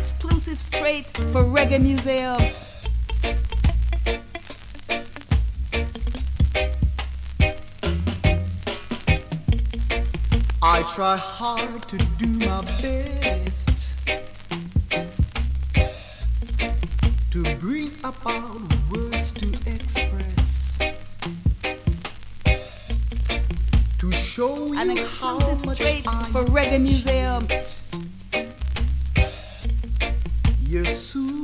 exclusive straight for Reggae Museum. I try hard to do my best to bring about words to express, to show you an exclusive how much straight I for Reggae Museum. Yes,